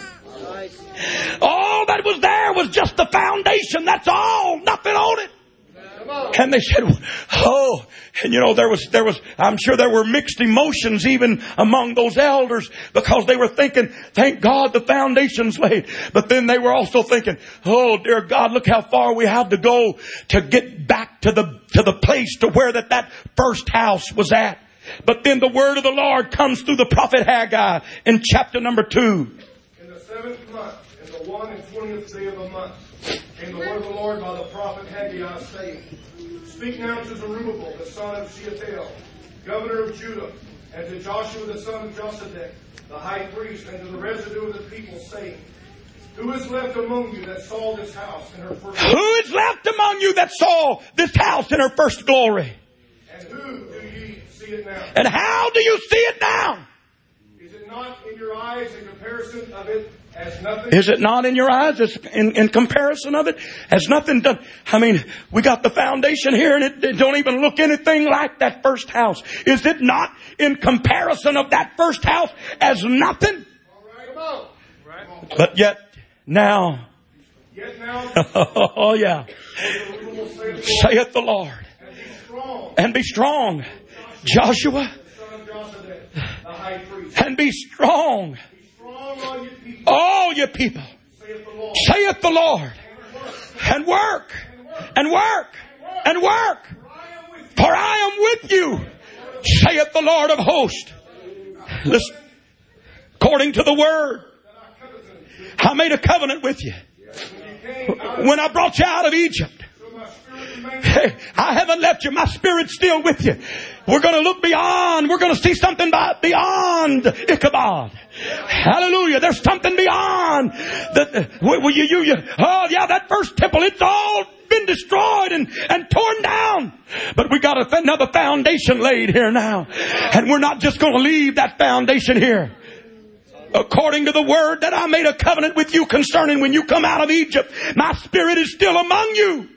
All that was there was just the foundation. That's all. Nothing on it. And they said, oh, and you know, there was, there was, I'm sure there were mixed emotions even among those elders because they were thinking, thank God the foundation's laid. But then they were also thinking, oh dear God, look how far we have to go to get back to the, to the place to where that, that first house was at. But then the word of the Lord comes through the prophet Haggai in chapter number two. In the seventh month, in the one and twentieth day of the month, came the word of the Lord by the prophet Haggai, saying, Speak now to Zerubbabel, the son of Shealtiel, governor of Judah, and to Joshua, the son of Josedek, the high priest, and to the residue of the people, saying, Who is left among you that saw this house in her first glory? Who is left among you that saw this house in her first glory? And who do ye see it now? And how do you see it now? Is it not in your eyes in comparison of it as nothing? Is it not in your eyes as in, in comparison of it? Has nothing done? I mean, we got the foundation here and it, it don't even look anything like that first house. Is it not in comparison of that first house as nothing? All right, come on. Right. But yet now, Yet now, oh yeah, saith the Lord, and be strong, and be strong, Joshua, the son of Josedek, the high priest. and be strong, Be strong, all you people, all you people, saith the Lord. saith the Lord, and work, and work, and work, for I am with you, saith the Lord of hosts. Listen, according to the word, I made a covenant with you when I brought you out of Egypt. Hey, I haven't left you. My spirit's still with you. We're going to look beyond. We're going to see something by, beyond Ichabod. Hallelujah. There's something beyond. The, well, you, you, you, oh, yeah, that first temple, it's all been destroyed and, and torn down. But we got another foundation laid here now. And we're not just going to leave that foundation here. According to the word that I made a covenant with you concerning when you come out of Egypt, my spirit is still among you.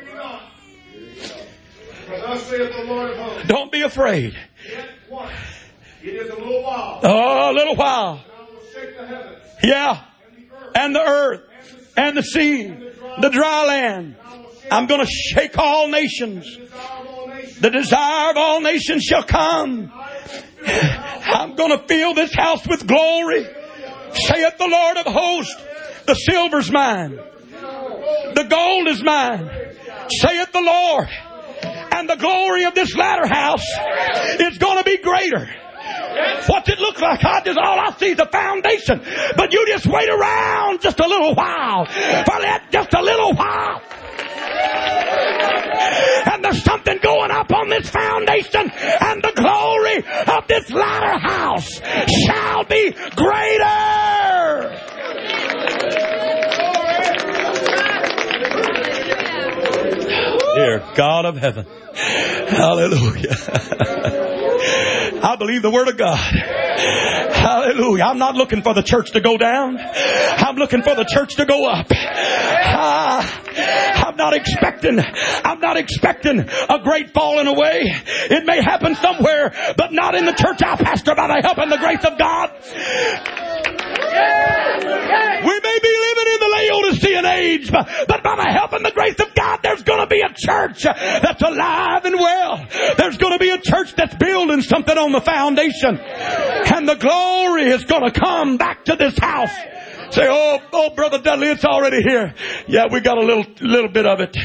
For thus saith the Lord of hosts, don't be afraid. Yet once, it is a little while, Oh, a little while. and I will shake the heavens, Yeah. and the earth, And the earth, and the sea, the dry land. I'm going to shake all nations. the desire of all nations. The desire of all nations shall come. I'm going to fill this house with glory, saith the Lord of hosts. The silver's mine. The gold is mine, saith the Lord. And the glory of this latter house is going to be greater. What's it look like? I just, all I see is the foundation. But you just wait around just a little while. For that, just a little while. And there's something going up on this foundation. And the glory of this latter house shall be greater. Dear God of heaven. Hallelujah. I believe the Word of God. Hallelujah. I'm not looking for the church to go down. I'm looking for the church to go up. Ah, I'm not expecting, I'm not expecting a great falling away. It may happen somewhere, but not in the church I pastor, by the help and the grace of God. We may be living in the Laodicean age, but, but by the help and the grace of God, there's going to be a church that's alive and well. There's going to be a church that's building something on the foundation. And the glory is going to come back to this house. Say, oh, oh, Brother Dudley, it's already here. Yeah, we got a little, little bit of it.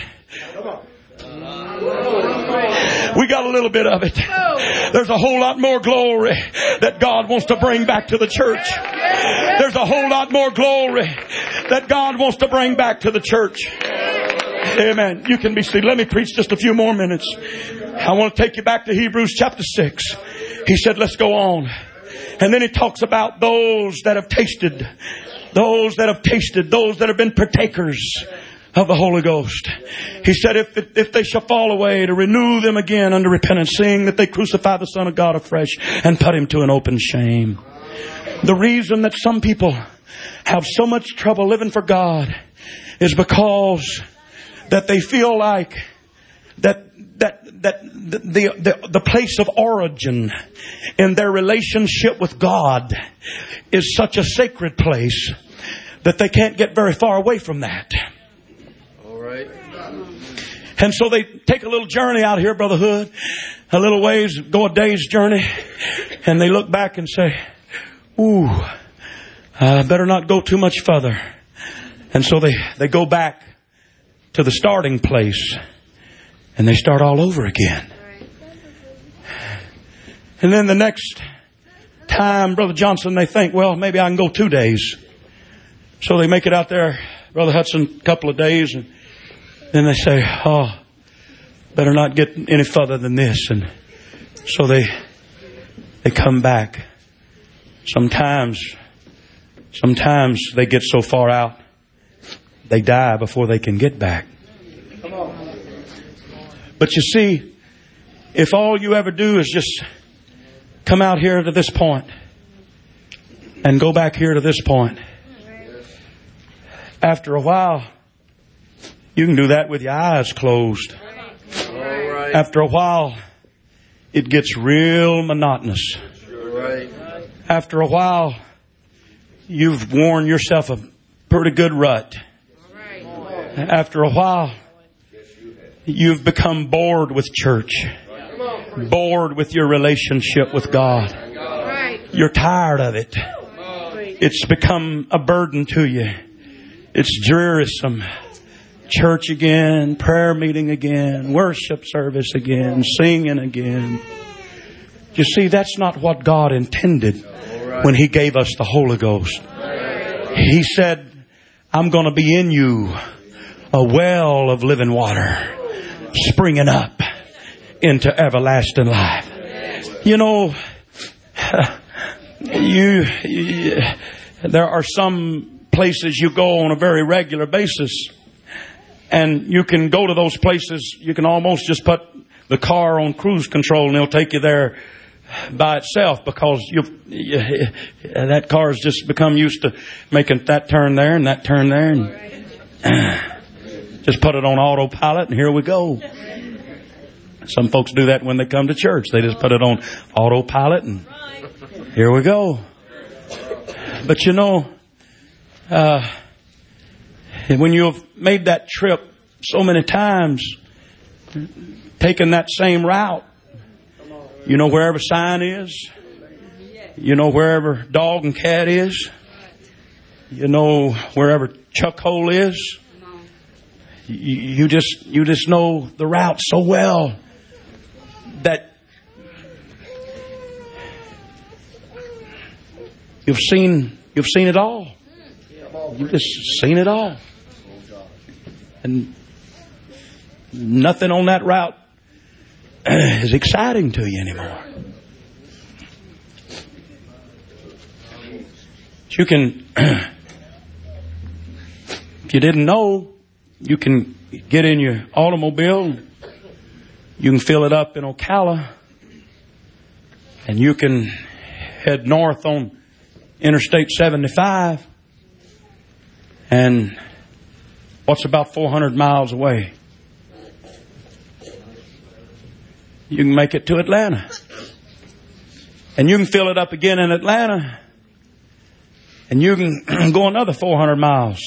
We got a little bit of it. There's a whole lot more glory that God wants to bring back to the church. There's a whole lot more glory that God wants to bring back to the church. Amen. You can be seated. Let me preach just a few more minutes. I want to take you back to Hebrews chapter six. He said, let's go on. And then he talks about those that have tasted, those that have tasted, those that have been partakers of the Holy Ghost. He said, if, if they shall fall away, to renew them again unto repentance, seeing that they crucify the Son of God afresh and put him to an open shame. The reason that some people have so much trouble living for God is because that they feel like that that that the the, the place of origin in their relationship with God is such a sacred place that they can't get very far away from that. All right. And so they take a little journey out here, Brother Hood, a little ways, go a day's journey, and they look back and say, ooh, I better not go too much further. And so they, they go back to the starting place and they start all over again. And then the next time, Brother Johnson, they think, well, maybe I can go two days. So they make it out there, Brother Hudson, a couple of days, and then they say, oh, better not get any further than this. And so they they come back. Sometimes, sometimes they get so far out, they die before they can get back. But you see, if all you ever do is just come out here to this point and go back here to this point, after a while, you can do that with your eyes closed. All right. After a while, it gets real monotonous. All right. After a while, you've worn yourself a pretty good rut. After a while, you've become bored with church. Bored with your relationship with God. You're tired of it. It's become a burden to you. It's drearisome. Church again, prayer meeting again, worship service again, singing again. You see, that's not what God intended when He gave us the Holy Ghost. He said, I'm going to be in you a well of living water springing up into everlasting life. You know, you, you there are some places you go on a very regular basis, and you can go to those places. You can almost just put the car on cruise control and it'll take you there by itself, because you, you that car's just become used to making that turn there and that turn there, and uh, just put it on autopilot and here we go. Some folks do that when they come to church. They just put it on autopilot and here we go. But you know, uh, when you've made that trip so many times, taking that same route, you know wherever sign is, you know wherever dog and cat is, you know wherever chuck hole is, you, you just you just know the route so well that you've seen you've seen it all. You've just seen it all. And nothing on that route is exciting to you anymore. You can, if you didn't know, you can get in your automobile. You can fill it up in Ocala. And you can head north on Interstate seventy-five. And what's about four hundred miles away? You can make it to Atlanta. And you can fill it up again in Atlanta. And you can go another four hundred miles.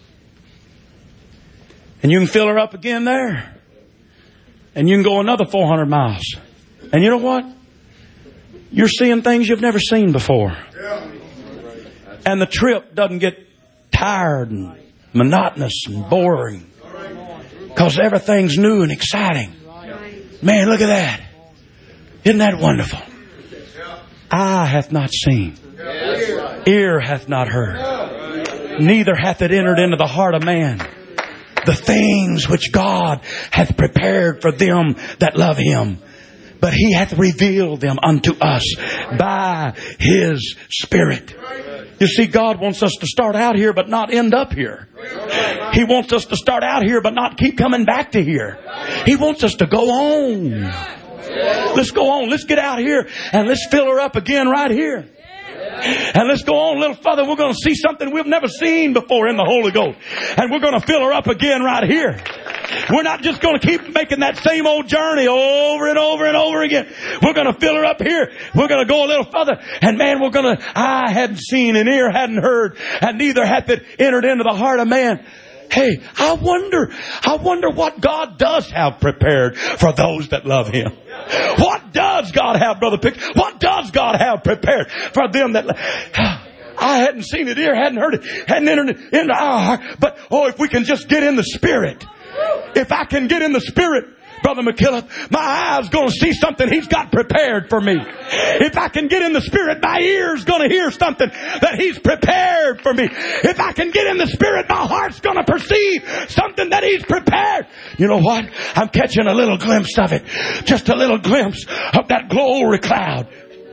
And you can fill her up again there. And you can go another four hundred miles. And you know what? You're seeing things you've never seen before. And the trip doesn't get tired and monotonous and boring. Because everything's new and exciting. Man, look at that. Isn't that wonderful? Eye hath not seen. Ear hath not heard. Neither hath it entered into the heart of man the things which God hath prepared for them that love Him. But He hath revealed them unto us by His Spirit. You see, God wants us to start out here but not end up here. He wants us to start out here but not keep coming back to here. He wants us to go on. Let's go on. Let's get out here and let's fill her up again right here. And let's go on a little further. We're going to see something we've never seen before in the Holy Ghost. And we're going to fill her up again right here. We're not just going to keep making that same old journey over and over and over again. We're going to fill her up here. We're going to go a little further. And man, we're going to, eye hadn't seen and ear hadn't heard, and neither hath it entered into the heart of man. Hey, I wonder, I wonder what God does have prepared for those that love Him. What does God have, Brother Pick? What does God have prepared for them that... I hadn't seen it, ear hadn't heard it, hadn't entered into our heart. But, oh, if we can just get in the Spirit. If I can get in the Spirit, Brother McKillop, my eye's going to see something He's got prepared for me. If I can get in the Spirit, my ear's going to hear something that He's prepared for me. If I can get in the Spirit, my heart's going to perceive something that He's prepared. You know what? I'm catching a little glimpse of it. Just a little glimpse of that glory cloud.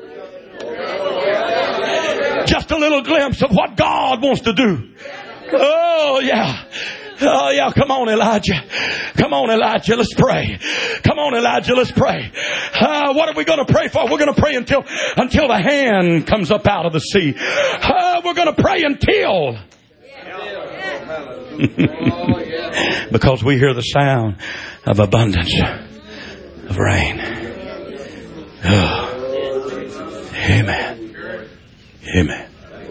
Just a little glimpse of what God wants to do. Oh, yeah. Oh, yeah. Come on, Elijah. Come on, Elijah. Let's pray. Come on, Elijah. Let's pray. Uh, what are we going to pray for? We're going to pray until, until the hand comes up out of the sea. Uh, we're going to pray until. Because we hear the sound of abundance of rain. Oh. Amen. Amen.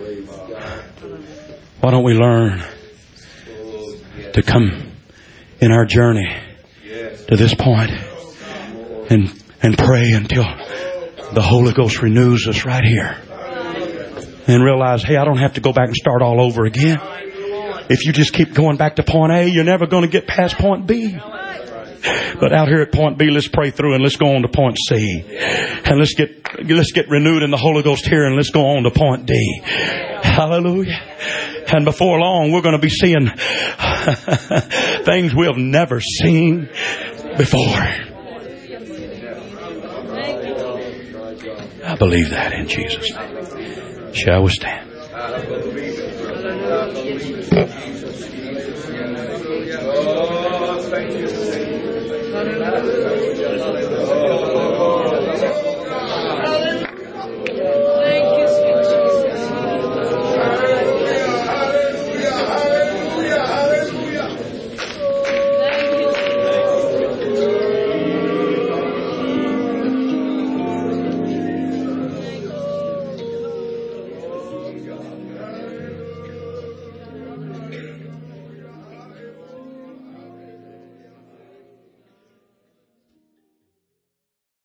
Why don't we learn to come in our journey to this point and and pray until the Holy Ghost renews us right here. And realize, hey, I don't have to go back and start all over again. If you just keep going back to point A, you're never going to get past point B. But out here at point B, let's pray through and let's go on to point C. And let's get let's get renewed in the Holy Ghost here and let's go on to point D. Hallelujah. And before long, we're going to be seeing things we have never seen before. I believe that in Jesus' name. Shall we stand? Oh, thank you.